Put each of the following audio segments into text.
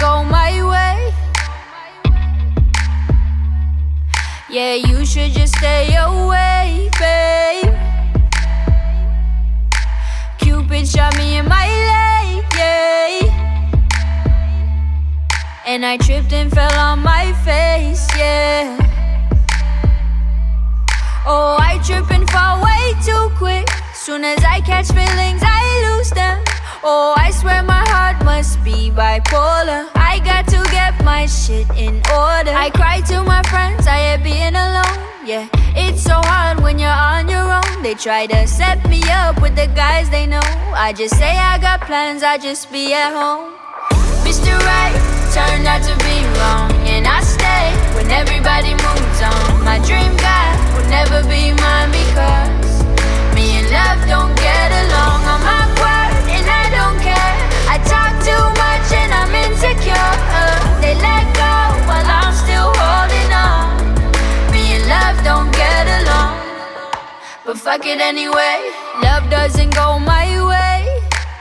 go my way. Yeah, you should just stay away, babe. Cupid shot me in my leg, yeah. And I tripped and fell on my face, yeah. Oh, I trip and fall way too quick. Soon as I catch feelings, I lose them. Oh, I swear my heart must be bipolar. I got to get my shit in order. I cry to my friends, I hate being alone. Yeah, it's so hard when you're on your own. They try to set me up with the guys they know. I just say I got plans, I just be at home. Mr. Right turned out to be wrong, and I stay when everybody moves on. My dream guy will never be mine because me and love don't get along. I'm awkward and I don't care. I talk too much and I'm insecure. They let go while I'm still holding on. Me and love don't get along, but fuck it anyway. Love doesn't go my way.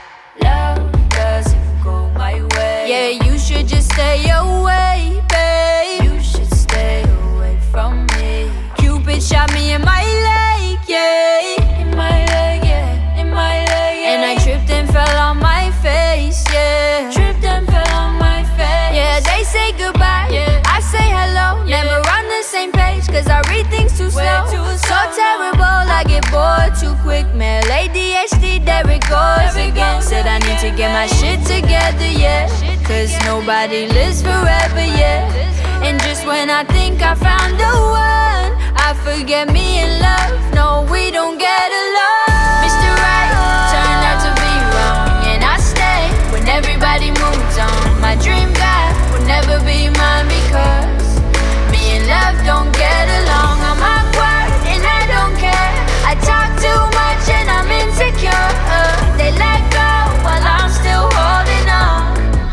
Love doesn't go my way. Yeah, you should just stay away, babe. You should stay away from me. Cupid shot me in my leg, yeah. In my leg, yeah. In my leg, yeah. And I tripped and fell on my face, yeah. Tripped and fell on my face. Yeah, they say goodbye, yeah. I say hello, yeah. Never on the same page, cause I read things too slow. So terrible, I get bored too quick, man. ADHD, there it goes again. Said I need to get my shit together, yeah. Cause nobody lives forever, yeah. And just when I think I found the one, I forget me and love, no, we don't get along. Mr. Right turned out to be wrong, and I stay when everybody moves on. My dream guy will never be mine because me and love don't get along. I'm awkward and I don't care. I talk too much and I'm insecure. They let go while I'm still holding on.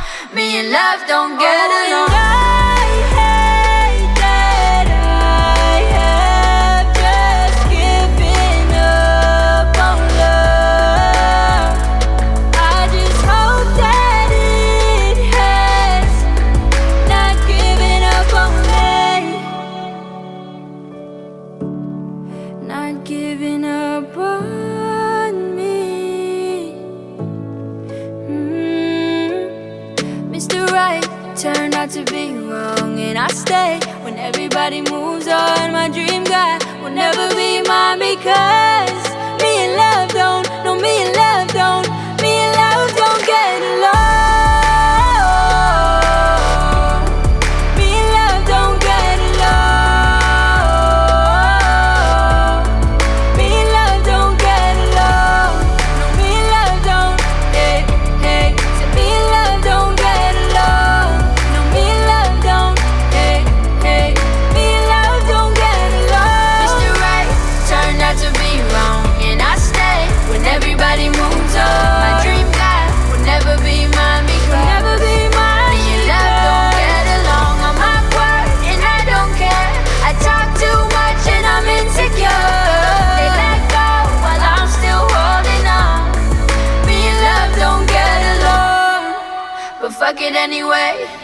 Me and love don't get along. I hate that I have just given up on love. I just hope that it has not given up on me. Not giving up on me. Mr. Right turned out to be wrong, and I stay when everybody moves on. My dream guy will never be mine because me and love don't, no, me and love don't, me and love don't get along. Me and love don't get along. Me and love don't get along. No, me and love don't, hey, hey. So me and love don't get along. No, me and love don't, hey, hey. Me and love don't get along. Mr. Right turned out to be wrong, and I stay when everybody moves on. My dream guy will never be mine because never be mine. Me and love don't get along. I'm awkward and I don't care. I talk too much and I'm insecure. They let go while I'm still holding on. Me and love don't get along, but fuck it anyway.